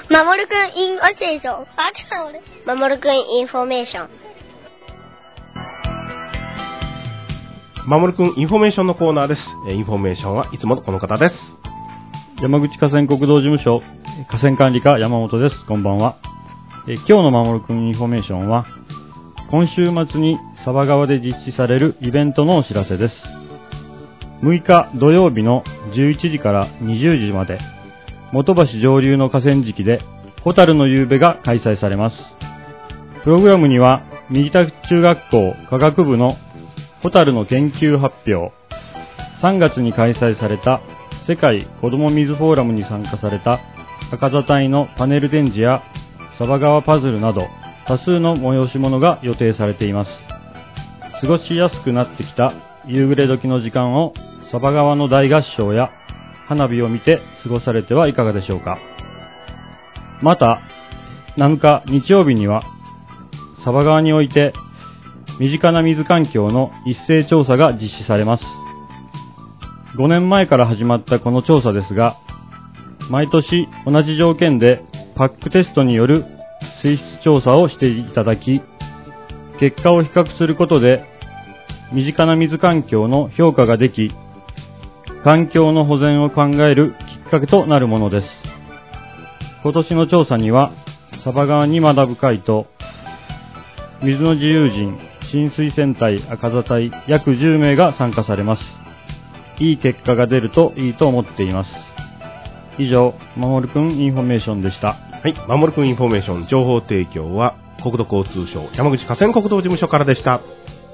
まもるくんインフォメーション。まもるくんインフォメーション。 まもるくんインフォメーションのコーナーです。インフォメーションはいつものこの方です。 山口河川国道事務所河川管理課山本です。こんばんは。今日のまもるくんインフォメーションは、今週末に佐波川で実施されるイベントのお知らせです。6日土曜日の11時から20時まで、本橋上流の河川敷でホタルの夕べが開催されます。プログラムには右田中学校科学部のホタルの研究発表、3月に開催された世界子ども水フォーラムに参加された赤座隊のパネル展示や佐波川パズルなど多数の催し物が予定されています。過ごしやすくなってきた夕暮れ時の時間を佐波川の大合唱や花火を見て過ごされてはいかがでしょうか。また7日日曜日には佐波川において身近な水環境の一斉調査が実施されます。5年前から始まったこの調査ですが、毎年同じ条件でパックテストによる水質調査をしていただき、結果を比較することで身近な水環境の評価ができ、環境の保全を考えるきっかけとなるものです。今年の調査には佐波川に学ぶ会と水の自由人浸水戦隊赤座隊約10名が参加されます。いい結果が出るといいと思っています。以上、まもるくんインフォメーションでした。 はい、まもるくんインフォメーション情報提供は国土交通省山口河川国道事務所からでした。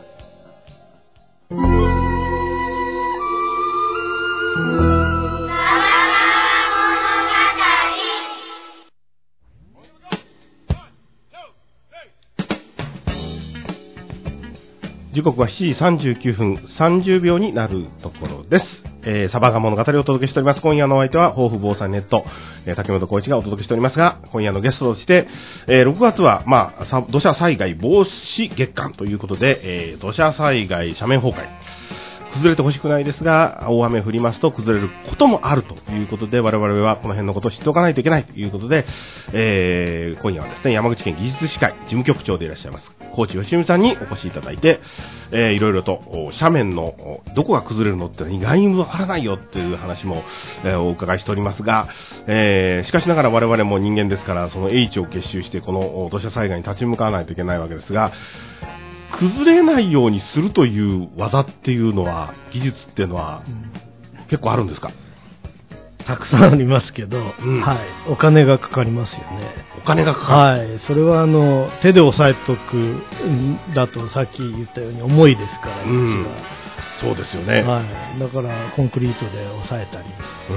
時刻は7時39分30秒になるところです。サバガ物語をお届けしております。今夜のお相手は豊富防災ネット、竹本浩一がお届けしておりますが、今夜のゲストとして、6月は、土砂災害防止月間ということで、土砂災害斜面崩壊、崩れてほしくないですが、大雨降りますと崩れることもあるということで、我々はこの辺のことを知っておかないといけないということで、今夜はですね、山口県技術士会事務局長でいらっしゃいます高知義美さんにお越しいただいて、いろいろと斜面のどこが崩れるのって意外にわからないよっていう話も、お伺いしておりますが、しかしながら我々も人間ですから、その英知を結集してこの土砂災害に立ち向かわないといけないわけですが、崩れないようにするという技っていうのは、技術っていうのは結構あるんですか？ たくさんありますけど、はい、お金がかかりますよね。 お金がかかる。 はい、それは手で押さえとくだとさっき言ったように重いですから、 そうですよね。 はい、だからコンクリートで押さえたり、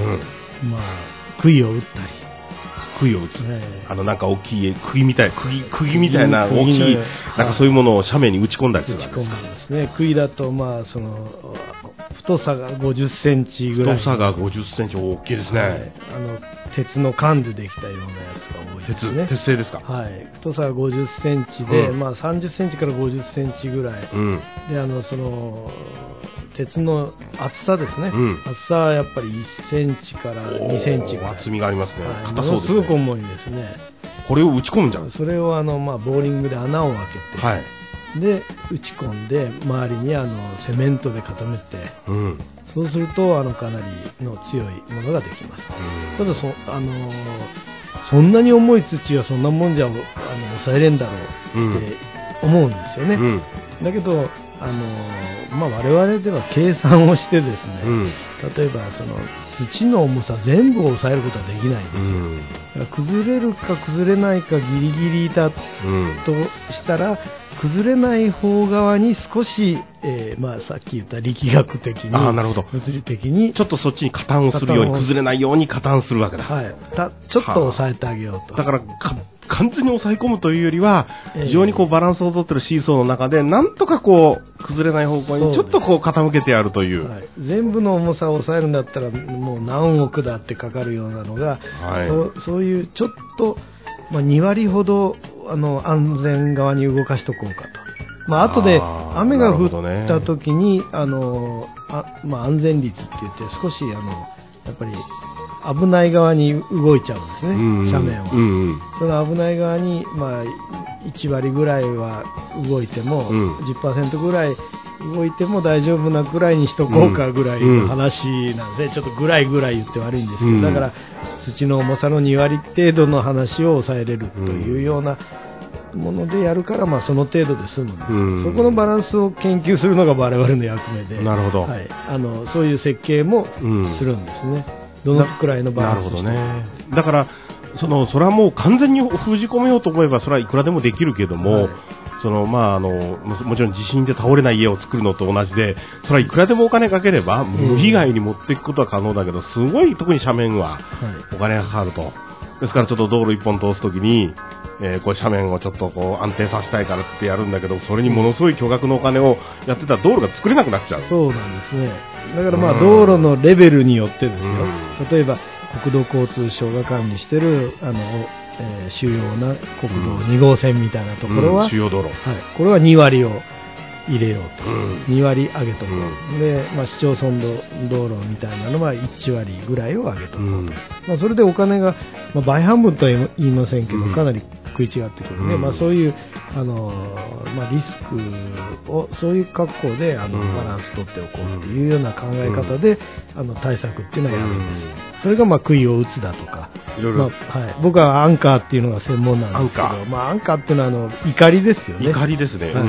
杭を打ったり。 杭を打つ、なんか大きい釘みたいな大きいなんかそういうものを斜面に打ち込んだりするわけですか？ ですね。杭だとその太さが50センチぐらい。 太さが50センチ、大きいですね。はい、 鉄の管でできたようなやつが多いですね。 鉄製ですか？はい。 太さが50センチで、30センチから50センチぐらい。で、その鉄の厚さですね。厚さはやっぱり1センチから2センチぐらい。 厚みがありますね。 硬そうですね。すごく重いですね。 これを打ち込むんじゃん。 それをボーリングで穴を開けて、で打ち込んで周りにセメントで固めて、そうするとかなりの強いものができます。ただそんなに重い土はそんなもんじゃ抑えれんだろうって思うんですよね。だけど我々では計算をしてですね、例えば土の重さ全部を抑えることはできないんですよ。崩れるか崩れないかギリギリだとしたら、崩れない方側に少し、さっき言った力学的に、物理的にちょっとそっちに加担をするように、崩れないように加担するわけだ。 ちょっと抑えてあげようと。 だから完全に抑え込むというよりは、非常にバランスをとっているシーソーの中で、なんとか崩れない方向にちょっと傾けてやるという。 全部の重さを抑えるんだったら、もう何億だってかかるようなのが、そういうちょっと、2割ほど安全側に動かしとこうかと。後で雨が降った時に、安全率って言って少しやっぱり危ない側に動いちゃうんですね、斜面は、その危ない側に、1割ぐらいは動いても、10% ぐらい動いても大丈夫なぐらいにしとこうかぐらいの話なんで、ちょっとぐらい言って悪いんですけど、だから土の重さの2割程度の話を抑えれるというようなものでやるから、その程度で済むんです、そこのバランスを研究するのが我々の役目で、 なるほど、 はい、そういう設計もするんですね、どのくらいのバランスをして。 なるほどね。だからそれはもう完全に封じ込めようと思えばそれはいくらでもできるけども、もちろん地震で倒れない家を作るのと同じで、それはいくらでもお金かければ無被害に持っていくことは可能だけど、すごい特に斜面はお金がかかると。ですからちょっと道路一本通すときに、こう斜面をちょっとこう安定させたいからってやるんだけど、それにものすごい巨額のお金をやってたら道路が作れなくなっちゃう。 そうなんですね。だから道路のレベルによってですよ、例えば国土交通省が管理している主要な国道2号線みたいなところは、 主要道路、 これは2割を入れようと、2割上げとこう、で市町村道路みたいなのは1割ぐらいを上げとこうと、それでお金が、倍半分とは言いませんけど、かなり食い違ってくるね、そういうリスクをそういう格好でバランス取っておこうというような考え方で、対策っていうのはやるんです。それが杭を打つだとか、僕はアンカーっていうのが専門なんですけど、アンカーっていうのは怒りですよね。 怒りですね。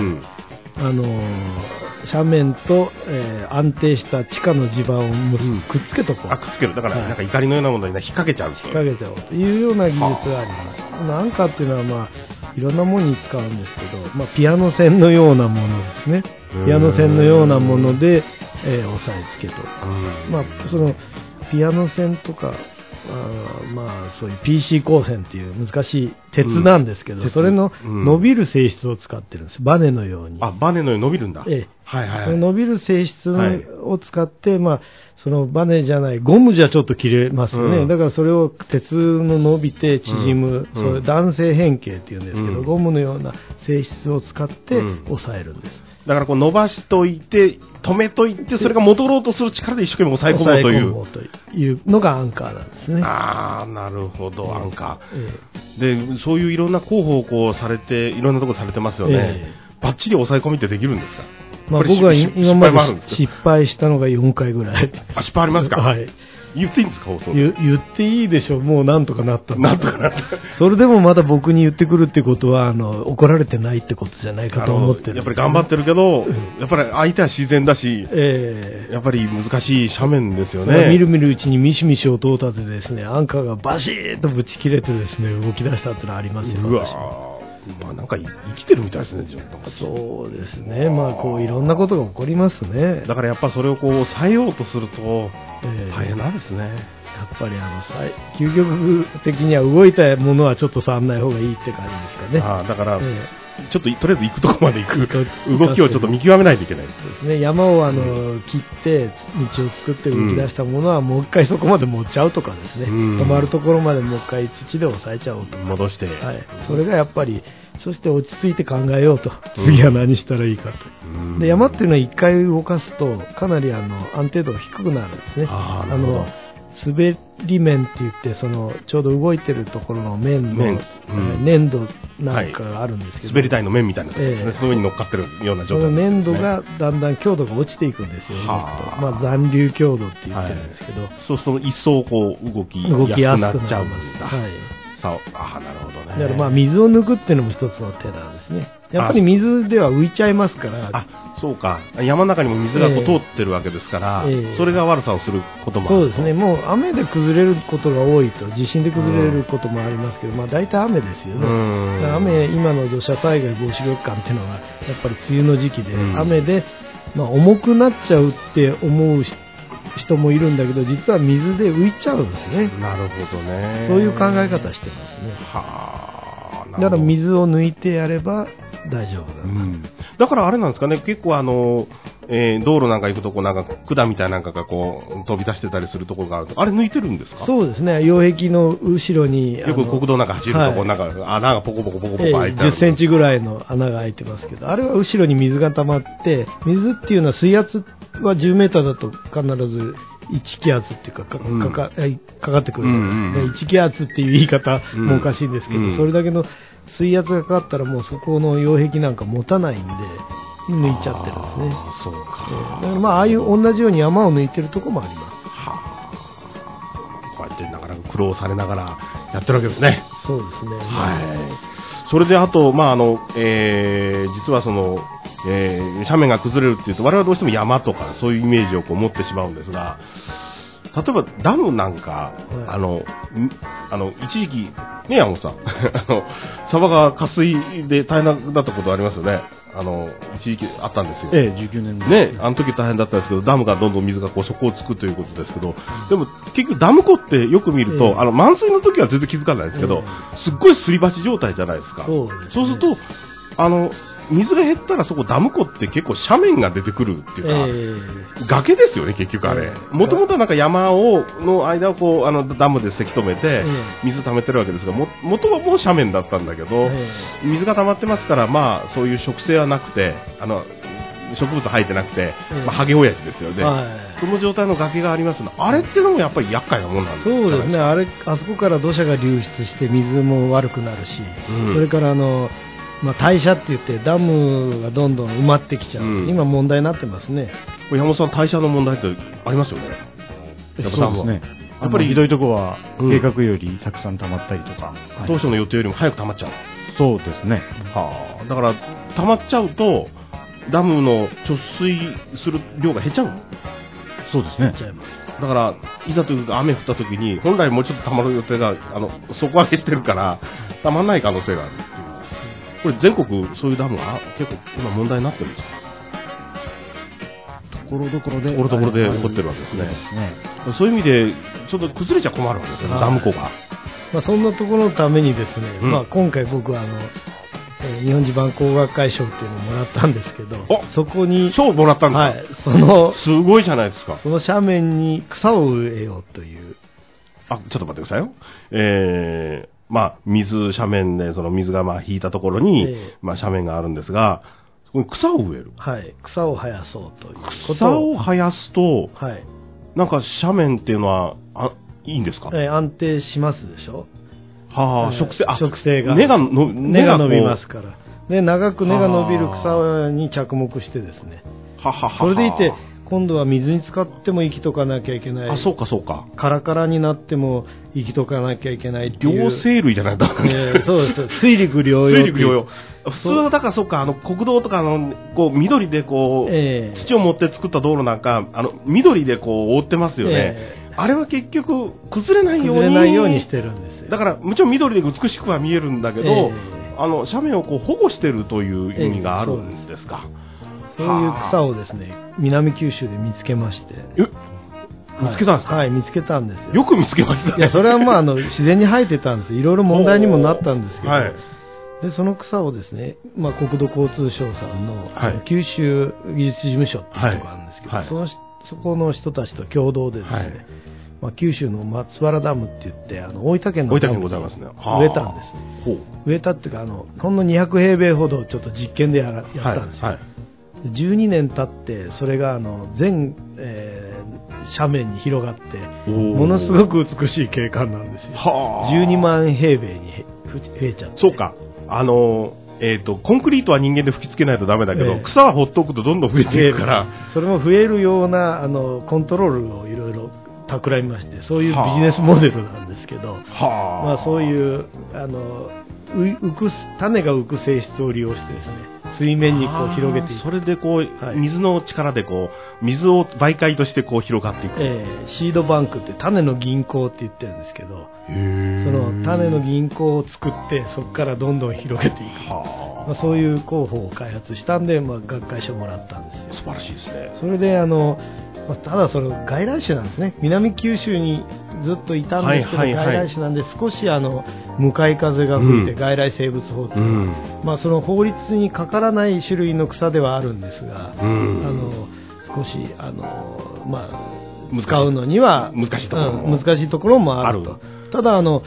斜面と、安定した地下の地盤をくっつけとこう。 くっつける。だから、なんか怒りのようなものに引っ掛けちゃう。 引っ掛けちゃおうというような技術があります。このアンカーっていうのは、いろんなものに使うんですけど、ピアノ線のようなものですね。ピアノ線のようなもので、押さえつけと。そのピアノ線とか、そういう PC 光線っていう難しい鉄なんですけど、それの伸びる性質を使ってるんです。バネのように。 バネのように伸びるんだ。 その伸びる性質を使って、そのバネじゃないゴムじゃちょっと切れますよね。だからそれを鉄の伸びて縮む、それ弾性変形っていうんですけど、ゴムのような性質を使って抑えるんです。 だからこう伸ばしといて止めといて、それが戻ろうとする力で一生懸命抑え込もうというのがアンカーなんですね。 なるほど、アンカー、でそういういろんな広報をこうされて、いろんなところされてますよね。バッチリ抑え込みってできるんですか？ 僕は今まで失敗したのが4回ぐらい。 失敗ありますか？はい。言っていいんですか？放送で言っていいでしょう。もうなんとかなった。それでもまだ僕に言ってくるってことは怒られてないってことじゃないかと思ってる、 やっぱり頑張ってるけど、やっぱり相手は自然だし、やっぱり難しい斜面ですよね。 みるみるうちにミシミシ音を立ててですね、アンカーがバシーッとぶち切れてですね、動き出したっていうのはありますよ。 なんか生きてるみたいですね。 そうですね。こういろんなことが起こりますね。 だからやっぱそれをこう抑えようとすると大変なんですね。 やっぱり究極的には動いたものはちょっと触らない方がいいって感じですかね。 だから、ちょっととりあえず行くとこまで行く動きをちょっと見極めないといけない。 そうですね。山を切って道を作って動き出したものはもう一回そこまで持っちゃうとかですね。止まるところまでもう一回土で押さえちゃおうとか。 戻して。 それがやっぱり、そして落ち着いて考えようと。次は何したらいいかと。で、山っていうのは一回動かすとかなり安定度が低くなるんですね。滑り面って言ってちょうど動いてるところの面の粘土なんかがあるんですけど、 滑り台の面みたいなところですね。その上に乗っかってるような状態、 その粘土がだんだん強度が落ちていくんですよ。残留強度って言ってるんですけど、 そうすると一層こう動きやすくなっちゃうんだ。なるほどね。 だから水を抜くっていうのも一つの手なんですね。やっぱり水では浮いちゃいますから。 そうか。山の中にも水が通ってるわけですから、それが悪さをすることもある。 そうですね。もう雨で崩れることが多いと、地震で崩れることもありますけど、大体雨ですよね。今の土砂災害防止月間っていうのは、やっぱり梅雨の時期で、雨で、重くなっちゃうって思う人もいるんだけど、実は水で浮いちゃうんですね。 なるほどね。 そういう考え方してますね。だから水を抜いてやれば大丈夫なんだ。 だからあれなんですかね、結構道路なんか行くとなんか管みたいなのがこう飛び出してたりするところがあると、あれ抜いてるんですか？そうですね。 擁壁の後ろによく国道なんか走るとこ、なんか穴がポコポコポコポコ開いてある、 10センチぐらいの穴が開いてますけど、あれは後ろに水が溜まって、水っていうのは水圧は10メーターだと必ず 1気圧っていうかかかってくるんですね、1気圧っていう言い方もおかしいんですけど、それだけの水圧がかかったらもうそこの擁壁なんか持たないんで抜いちゃってるんですね。 そうか。 だからああいう同じように山を抜いてるところもあります。 こうやってなかなか苦労されながらやってるわけですね。 そうですね。 はい。それであと、実はその、斜面が崩れるっていうと我々はどうしても山とかそういうイメージをこう持ってしまうんですが、例えばダムなんか、一時期ね、山本さんサバが渇水で大変だったことありますよね。一時期あったんですよ。 19年ね、あの時大変だったんですけど、ダムがどんどん水がこう底をつくということですけど、でも結局ダム湖ってよく見ると、満水の時は全然気づかないですけど、すっごいすり鉢状態じゃないですか。そうすると水が減ったらそこダム湖って結構斜面が出てくるっていうか、崖ですよね結局あれ。もともとはなんか山の間をこうダムでせき止めて水溜めてるわけですが、元はもう斜面だったんだけど、水が溜まってますから、そういう植生はなくて植物生えてなくて、ハゲ親父ですよね、その状態の崖がありますので、あれってのもやっぱり厄介なもんなんですか。 そうですね。あそこから土砂が流出して水も悪くなるし、それから代謝って言ってダムがどんどん埋まってきちゃう、今問題になってますね。 山本さん、代謝の問題ってありますよね。 そうですね。やっぱりひどいとこは計画よりたくさん溜まったりとか、 当初の予定よりも早く溜まっちゃう。 そうですね。 だから溜まっちゃうとダムの貯水する量が減っちゃう。 そうですね。 だからいざというか雨降った時に本来もうちょっと溜まる予定が底上げしてるから溜まらない可能性がある。これ全国そういうダムが結構今問題になってるんですか。 ところどころで起こってるわけですね。そういう意味でちょっと崩れちゃ困るわけですよね、ダム湖が。 そんなところのためにですね、今回僕は日本地盤工学会賞っていうのをもらったんですけど、そこに賞をもらったんですか。すごいじゃないですか。 その斜面に草を植えようという。 ちょっと待ってくださいよ。斜面でその水が引いたところに、斜面があるんですが、そこに草を植える。 草を生やそうということ。 草を生やすと、なんか斜面っていうのはいいんですか。 安定しますでしょ。 植生が根が伸びますから。で、長く根が伸びる草に着目してですね。それでいて今度は水に浸かっても生きとかなきゃいけない。 そうか。 カラカラになっても生きとかなきゃいけないっていう。 両生類じゃないと。 そうです。水陸両用。 普通はだから国道とかこう緑でこう、土を持って作った道路なんか緑でこう覆ってますよね。あれは結局崩れないようにしてるんですよ。 だからもちろん緑で美しくは見えるんだけど、斜面をこう保護してるという意味があるんですか。 そういう草をですね、南九州で見つけまして。 見つけたんですか。 見つけたんですよ。 よく見つけましたね。 いや、それは自然に生えてたんです。いろいろ問題にもなったんですけど、でその草をですね、国土交通省さんの、九州技術事務所っていうところがあるんですけど、そこの人たちと共同でですね、九州の松原ダムって言って大分県のダムに植えたんです。植えたっていうかほんの200平米ほどちょっと実験でやったんですよ。12年経ってそれが全、斜面に広がってものすごく美しい景観なんですよ。12万平米に増えちゃって。 そうか。コンクリートは人間で吹きつけないとダメだけど、草はほっとくとどんどん増えていくから、 それも増えるようなコントロールをいろいろ企みまして、そういうビジネスモデルなんですけど、そういう種が浮く性質を利用してですね、水面にこう広げていく。 それでこう、水の力でこう水を媒介としてこう広がっていく。 シードバンクって種の銀行って言ってるんですけど、その種の銀行を作ってそこからどんどん広げていく。そういう工法を開発したんで、学会賞をもらったんですよ。 素晴らしいですね。 それでただそれ外来種なんですね。南九州にずっといたんですけど、外来種なんで少し向かい風が吹いて外来生物法っていうのは、その法律にかからない種類の草ではあるんですが、少し使うのには難しいところもあると。 ただ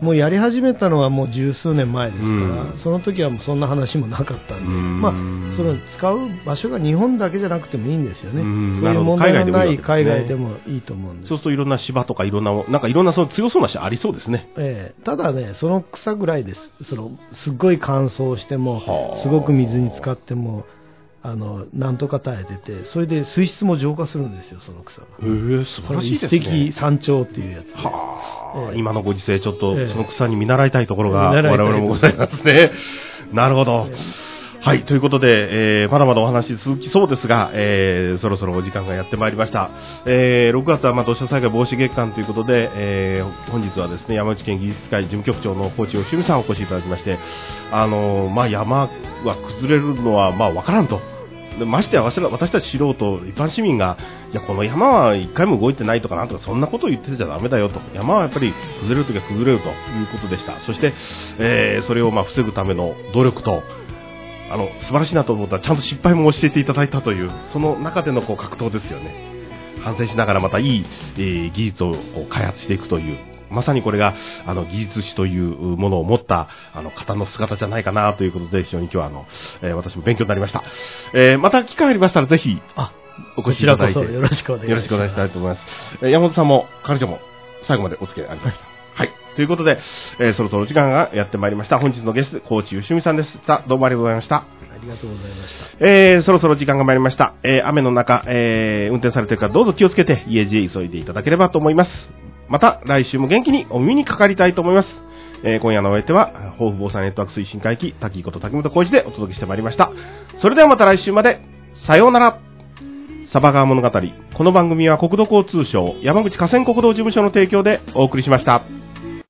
もうやり始めたのはもう十数年前ですから、その時はもうそんな話もなかったんで、まあ、その使う場所が日本だけじゃなくてもいいんですよね。そういう問題のない海外でもいいと思うんです。 そうするといろんな芝とかいろんなその強そうな芝ありそうですね。 ただね、その草ぐらいです。すっごい乾燥しても、すごく水に浸かっても、なんとか耐えてて、それで水質も浄化するんですよ、その草が。 素晴らしいですね。 一石三鳥っていうやつ。 今のご時世ちょっとその草に見習いたいところが我々もございますね。なるほど。はい、ということで、まだまだお話続きそうですが、そろそろお時間がやってまいりました。6月は土砂災害防止月間ということで、本日はですね、山口県技術会事務局長の高知義美さんお越しいただきまして、山は崩れるのはわからんと。でましてや私たち素人、一般市民が、いや、この山は一回も動いてないとかなんとかそんなことを言ってちゃダメだよと。山はやっぱり崩れるときは崩れるということでした。そして、それを防ぐための努力と、素晴らしいなと思ったらちゃんと失敗も教えていただいたという、その中での格闘ですよね。反省しながらまたいい、技術を開発していくという、まさにこれが技術士というものを持った方の姿じゃないかなということで、非常に今日は私も勉強になりました。また機会ありましたらぜひお越しいただいてよろしくお願いしたいと思います。山本さんも彼女も最後までお付き合いありました。はい。ということで、そろそろお時間がやってまいりました。本日のゲスト、高知義美さんでした。どうもありがとうございました。 ありがとうございました。 そろそろ時間が参りました。雨の中、運転されている方どうぞ気をつけて家路へ急いでいただければと思います。また来週も元気にお耳にかかりたいと思います。今夜のお相手は、豊富防災ネットワーク推進会議、滝こと滝本浩二でお届けしてまいりました。それではまた来週まで。さようなら。サバ川物語。この番組は国土交通省山口河川国道事務所の提供でお送りしました。